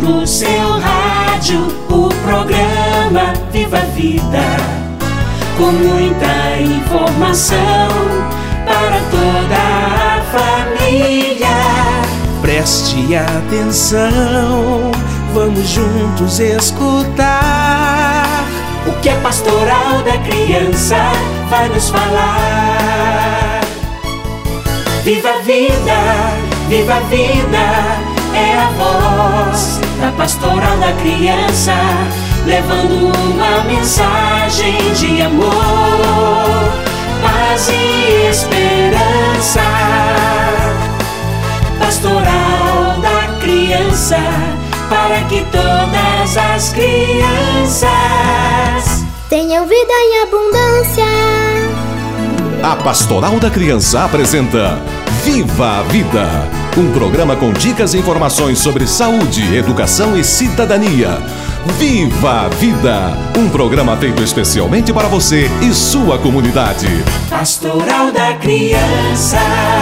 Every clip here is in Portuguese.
no seu rádio o programa Viva a Vida, com muita informação para toda a família. Preste atenção, vamos juntos escutar o que a Pastoral da Criança vai nos falar. Viva a vida, viva a vida, é a voz da Pastoral da Criança, levando uma mensagem de amor, paz e esperança. Pastoral da Criança, para que todas as crianças tenham vida em abundância. A Pastoral da Criança apresenta Viva a Vida, um programa com dicas e informações sobre saúde, educação e cidadania. Viva a Vida, um programa feito especialmente para você e sua comunidade. Pastoral da Criança.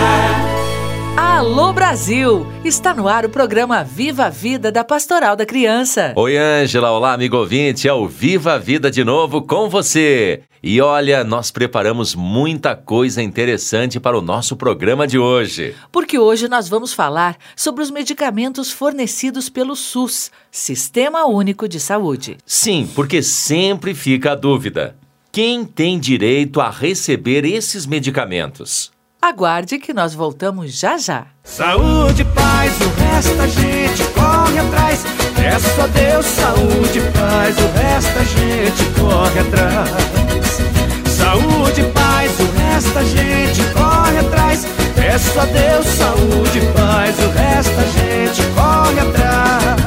Alô Brasil! Está no ar o programa Viva a Vida da Pastoral da Criança. Oi Ângela, olá amigo ouvinte, é o Viva a Vida de novo com você. E olha, nós preparamos muita coisa interessante para o nosso programa de hoje. Porque hoje nós vamos falar sobre os medicamentos fornecidos pelo SUS, Sistema Único de Saúde. Sim, porque sempre fica a dúvida. Quem tem direito a receber esses medicamentos? Aguarde que nós voltamos já já. Saúde, paz, o resto a gente corre atrás. Peço a Deus, saúde, paz, o resto a gente corre atrás. Saúde, paz, o resto a gente corre atrás. Peço a Deus, saúde, paz, o resto a gente corre atrás.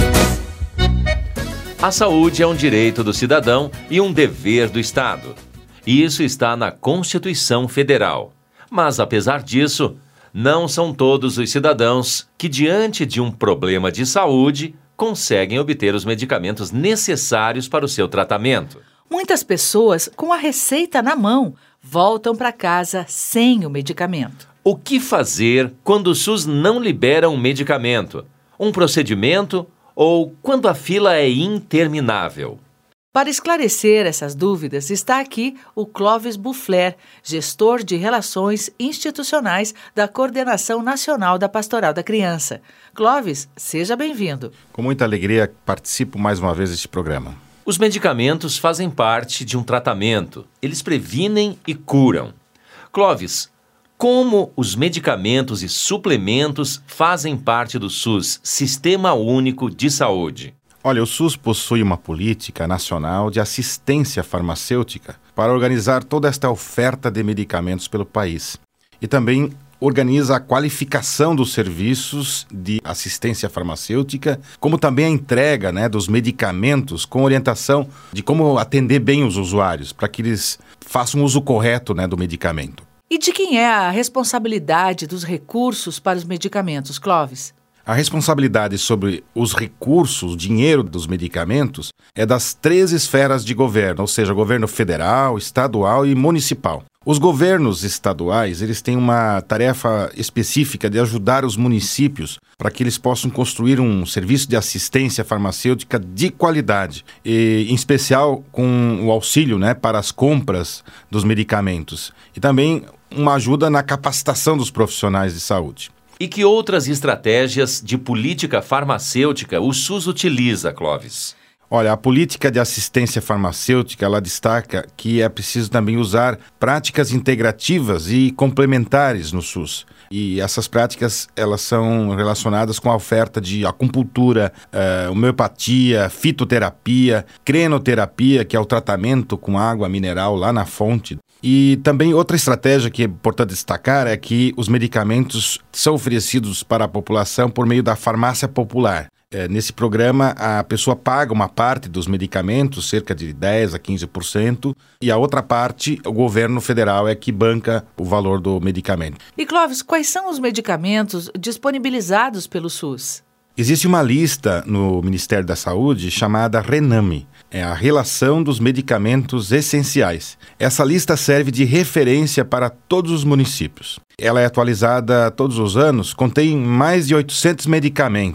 A saúde é um direito do cidadão e um dever do Estado. E isso está na Constituição Federal. Mas, apesar disso, não são todos os cidadãos que, diante de um problema de saúde, conseguem obter os medicamentos necessários para o seu tratamento. Muitas pessoas, com a receita na mão, voltam para casa sem o medicamento. O que fazer quando o SUS não libera um medicamento, um procedimento ou quando a fila é interminável? Para esclarecer essas dúvidas, está aqui o Clóvis Buffler, gestor de Relações Institucionais da Coordenação Nacional da Pastoral da Criança. Clóvis, seja bem-vindo. Com muita alegria, participo mais uma vez deste programa. Os medicamentos fazem parte de um tratamento. Eles previnem e curam. Clóvis, como os medicamentos e suplementos fazem parte do SUS, Sistema Único de Saúde? Olha, o SUS possui uma política nacional de assistência farmacêutica para organizar toda esta oferta de medicamentos pelo país. E também organiza a qualificação dos serviços de assistência farmacêutica, como também a entrega, dos medicamentos com orientação de como atender bem os usuários, para que eles façam uso correto, do medicamento. E de quem é a responsabilidade dos recursos para os medicamentos, Clóvis? A responsabilidade sobre os recursos, o dinheiro dos medicamentos, é das 3 esferas de governo, ou seja, governo federal, estadual e municipal. Os governos estaduais, eles têm uma tarefa específica de ajudar os municípios para que eles possam construir um serviço de assistência farmacêutica de qualidade, e, em especial com o auxílio para as compras dos medicamentos e também uma ajuda na capacitação dos profissionais de saúde. E que outras estratégias de política farmacêutica o SUS utiliza, Clóvis? Olha, a política de assistência farmacêutica, ela destaca que é preciso também usar práticas integrativas e complementares no SUS. E essas práticas, elas são relacionadas com a oferta de acupuntura, homeopatia, fitoterapia, crenoterapia, que é o tratamento com água mineral lá na fonte. E também outra estratégia que é importante destacar é que os medicamentos são oferecidos para a população por meio da farmácia popular. Nesse programa, a pessoa paga uma parte dos medicamentos, cerca de 10% a 15%, e a outra parte, o governo federal é que banca o valor do medicamento. E Clóvis, quais são os medicamentos disponibilizados pelo SUS? Existe uma lista no Ministério da Saúde chamada RENAME, é a Relação dos Medicamentos Essenciais. Essa lista serve de referência para todos os municípios. Ela é atualizada todos os anos, contém mais de 800 medicamentos.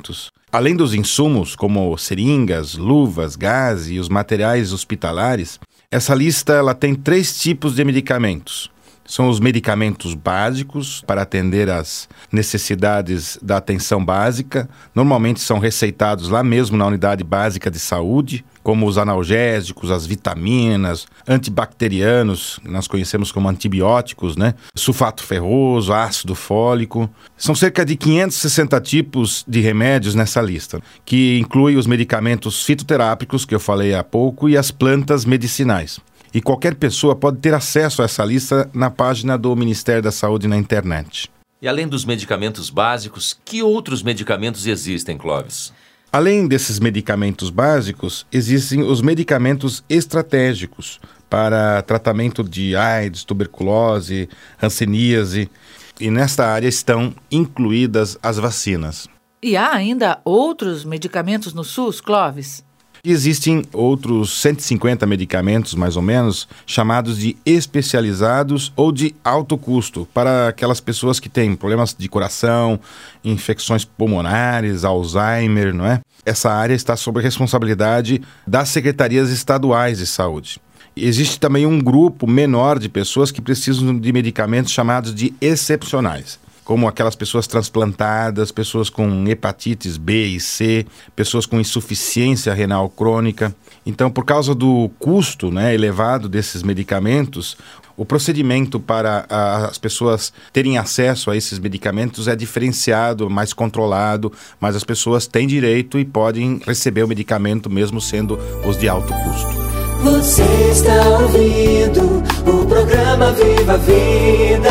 Além dos insumos, como seringas, luvas, gás e os materiais hospitalares, essa lista ela tem 3 tipos de medicamentos. São os medicamentos básicos para atender às necessidades da atenção básica. Normalmente são receitados lá mesmo na unidade básica de saúde, como os analgésicos, as vitaminas, antibacterianos, nós conhecemos como antibióticos, né? Sulfato ferroso, ácido fólico. São cerca de 560 tipos de remédios nessa lista, que inclui os medicamentos fitoterápicos, que eu falei há pouco, e as plantas medicinais. E qualquer pessoa pode ter acesso a essa lista na página do Ministério da Saúde na internet. E além dos medicamentos básicos, que outros medicamentos existem, Clóvis? Além desses medicamentos básicos, existem os medicamentos estratégicos para tratamento de AIDS, tuberculose, hanseníase. E nesta área estão incluídas as vacinas. E há ainda outros medicamentos no SUS, Clóvis? Existem outros 150 medicamentos, mais ou menos, chamados de especializados ou de alto custo, para aquelas pessoas que têm problemas de coração, infecções pulmonares, Alzheimer, não é? Essa área está sob a responsabilidade das secretarias estaduais de saúde. Existe também um grupo menor de pessoas que precisam de medicamentos chamados de excepcionais, como aquelas pessoas transplantadas, pessoas com hepatites B e C, pessoas com insuficiência renal crônica. Então, por causa do custo, né, elevado desses medicamentos, o procedimento para as pessoas terem acesso a esses medicamentos é diferenciado, mais controlado, mas as pessoas têm direito e podem receber o medicamento mesmo sendo os de alto custo. Você está ouvindo o programa Viva a Vida.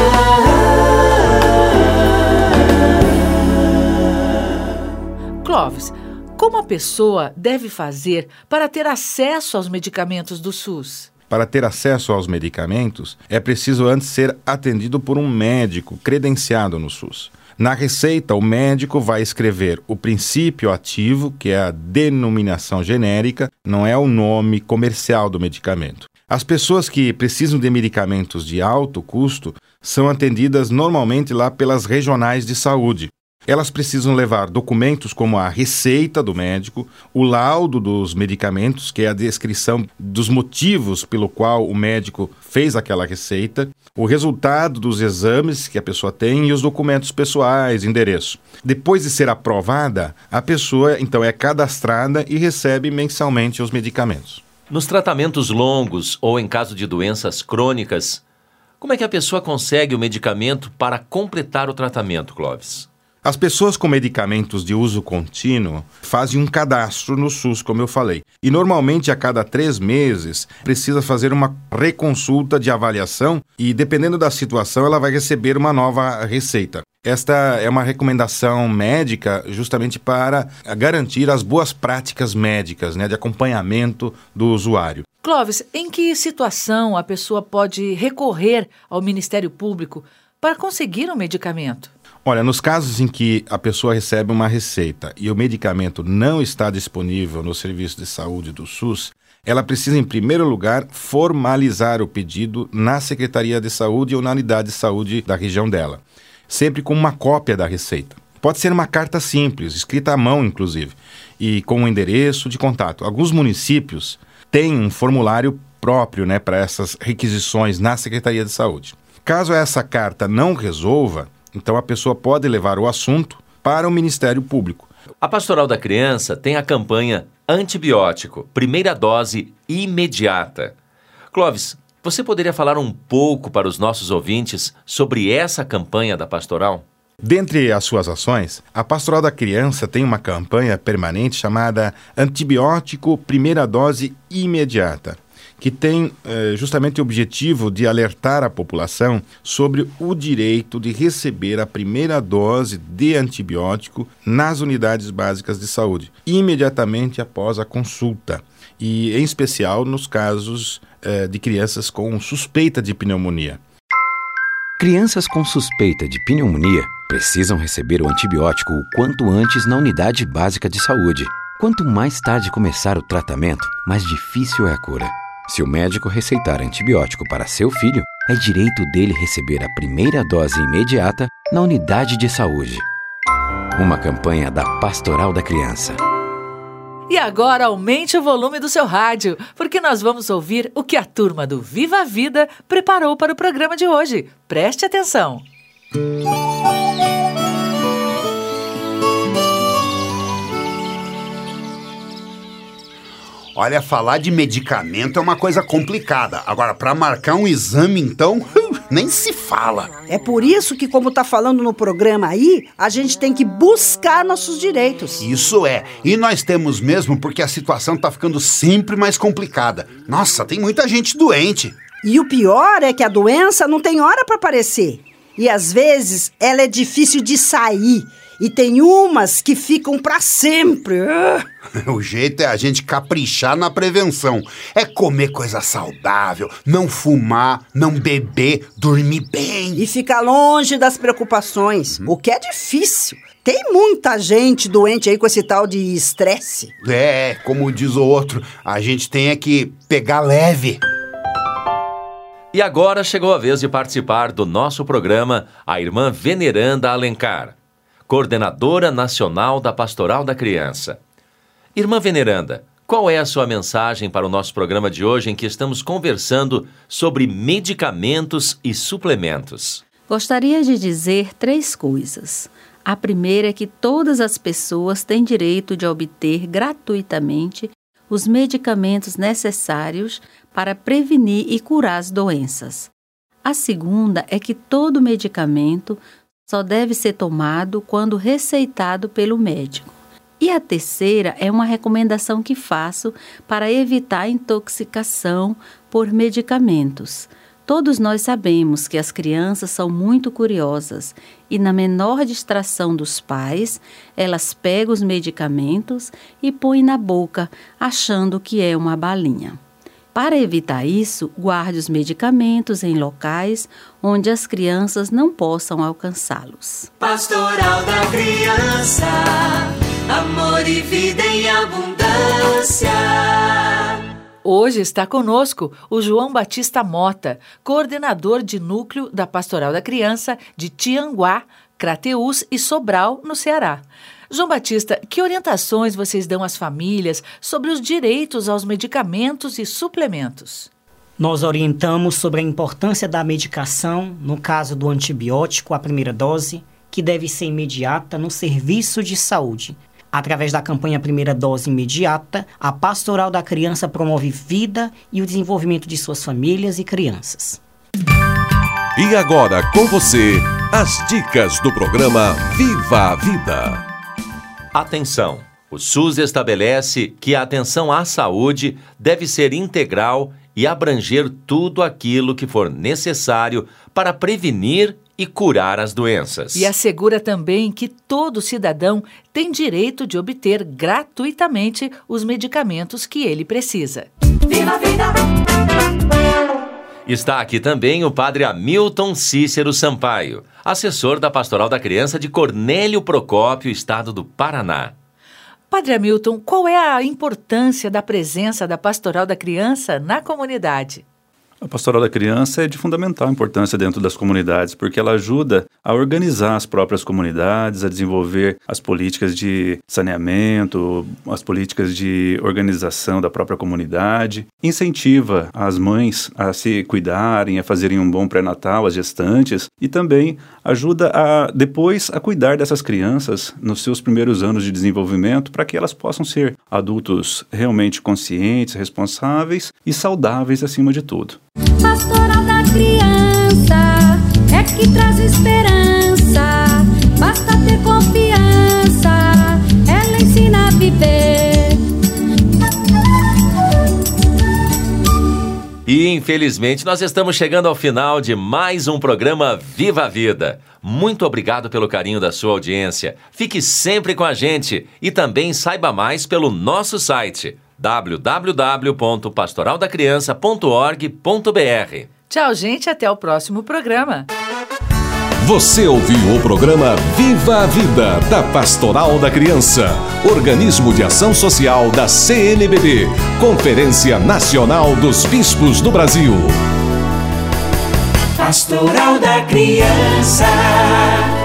Clóvis, como a pessoa deve fazer para ter acesso aos medicamentos do SUS? Para ter acesso aos medicamentos, é preciso antes ser atendido por um médico credenciado no SUS. Na receita, o médico vai escrever o princípio ativo, que é a denominação genérica, não é o nome comercial do medicamento. As pessoas que precisam de medicamentos de alto custo são atendidas normalmente lá pelas regionais de saúde. Elas precisam levar documentos como a receita do médico, o laudo dos medicamentos, que é a descrição dos motivos pelo qual o médico fez aquela receita, o resultado dos exames que a pessoa tem e os documentos pessoais, endereço. Depois de ser aprovada, a pessoa então é cadastrada e recebe mensalmente os medicamentos. Nos tratamentos longos ou em caso de doenças crônicas, como é que a pessoa consegue o medicamento para completar o tratamento, Clóvis? As pessoas com medicamentos de uso contínuo fazem um cadastro no SUS, como eu falei. E normalmente a cada 3 meses precisa fazer uma reconsulta de avaliação e, dependendo da situação, ela vai receber uma nova receita. Esta é uma recomendação médica justamente para garantir as boas práticas médicas, né, de acompanhamento do usuário. Clóvis, em que situação a pessoa pode recorrer ao Ministério Público para conseguir um medicamento? Olha, nos casos em que a pessoa recebe uma receita e o medicamento não está disponível no serviço de saúde do SUS, ela precisa, em primeiro lugar, formalizar o pedido na Secretaria de Saúde ou na unidade de saúde da região dela, sempre com uma cópia da receita. Pode ser uma carta simples, escrita à mão, inclusive, e com um endereço de contato. Alguns municípios têm um formulário próprio, né, para essas requisições na Secretaria de Saúde. Caso essa carta não resolva, então a pessoa pode levar o assunto para o Ministério Público. A Pastoral da Criança tem a campanha Antibiótico, primeira dose imediata. Clóvis, você poderia falar um pouco para os nossos ouvintes sobre essa campanha da Pastoral? Dentre as suas ações, a Pastoral da Criança tem uma campanha permanente chamada Antibiótico, primeira dose imediata, que tem justamente o objetivo de alertar a população sobre o direito de receber a primeira dose de antibiótico nas unidades básicas de saúde, imediatamente após a consulta, e em especial nos casos de crianças com suspeita de pneumonia. Crianças com suspeita de pneumonia precisam receber o antibiótico o quanto antes na unidade básica de saúde. Quanto mais tarde começar o tratamento, mais difícil é a cura. Se o médico receitar antibiótico para seu filho, é direito dele receber a primeira dose imediata na unidade de saúde. uma campanha da Pastoral da Criança. E agora aumente o volume do seu rádio, porque nós vamos ouvir o que a turma do Viva a Vida preparou para o programa de hoje. Preste atenção. Olha, falar de medicamento é uma coisa complicada. Agora, para marcar um exame, então, nem se fala. É por isso que, como tá falando no programa aí, a gente tem que buscar nossos direitos. Isso é. E nós temos mesmo porque a situação tá ficando sempre mais complicada. Nossa, tem muita gente doente. E o pior é que a doença não tem hora para aparecer. E às vezes ela é difícil de sair. E tem umas que ficam pra sempre. O jeito é a gente caprichar na prevenção. É comer coisa saudável, não fumar, não beber, dormir bem. E ficar longe das preocupações, o que é difícil. Tem muita gente doente aí com esse tal de estresse. É, como diz o outro, a gente tem que pegar leve. E agora chegou a vez de participar do nosso programa a irmã Veneranda Alencar, coordenadora nacional da Pastoral da Criança. Irmã Veneranda, qual é a sua mensagem para o nosso programa de hoje em que estamos conversando sobre medicamentos e suplementos? Gostaria de dizer 3 coisas. A primeira é que todas as pessoas têm direito de obter gratuitamente os medicamentos necessários para prevenir e curar as doenças. A segunda é que todo medicamento só deve ser tomado quando receitado pelo médico. E a terceira é uma recomendação que faço para evitar a intoxicação por medicamentos. Todos nós sabemos que as crianças são muito curiosas e, na menor distração dos pais, elas pegam os medicamentos e põem na boca, achando que é uma balinha. Para evitar isso, guarde os medicamentos em locais onde as crianças não possam alcançá-los. Pastoral da Criança, amor e vida em abundância. Hoje está conosco o João Batista Mota, coordenador de núcleo da Pastoral da Criança de Tianguá, Crateús e Sobral, no Ceará. João Batista, que orientações vocês dão às famílias sobre os direitos aos medicamentos e suplementos? Nós orientamos sobre a importância da medicação, no caso do antibiótico, a primeira dose, que deve ser imediata no serviço de saúde. Através da campanha Primeira Dose Imediata, a Pastoral da Criança promove vida e o desenvolvimento de suas famílias e crianças. E agora, com você, as dicas do programa Viva a Vida. Atenção! O SUS estabelece que a atenção à saúde deve ser integral e abranger tudo aquilo que for necessário para prevenir e curar as doenças. E assegura também que todo cidadão tem direito de obter gratuitamente os medicamentos que ele precisa. Viva a vida! Está aqui também o padre Hamilton Cícero Sampaio, assessor da Pastoral da Criança de Cornélio Procópio, estado do Paraná. Padre Hamilton, qual é a importância da presença da Pastoral da Criança na comunidade? A Pastoral da Criança é de fundamental importância dentro das comunidades, porque ela ajuda a organizar as próprias comunidades, a desenvolver as políticas de saneamento, as políticas de organização da própria comunidade, incentiva as mães a se cuidarem, a fazerem um bom pré-natal, as gestantes, e também ajuda depois a cuidar dessas crianças nos seus primeiros anos de desenvolvimento, para que elas possam ser adultos realmente conscientes, responsáveis e saudáveis acima de tudo. Pastoral da Criança é que traz esperança, basta ter confiança, ela ensina a viver. E infelizmente nós estamos chegando ao final de mais um programa Viva a Vida. Muito obrigado pelo carinho da sua audiência. Fique sempre com a gente e também saiba mais pelo nosso site www.pastoraldacriança.org.br. Tchau, gente, até o próximo programa. Você ouviu o programa Viva a Vida, da Pastoral da Criança, organismo de ação social da CNBB, Conferência Nacional dos Bispos do Brasil. Pastoral da Criança.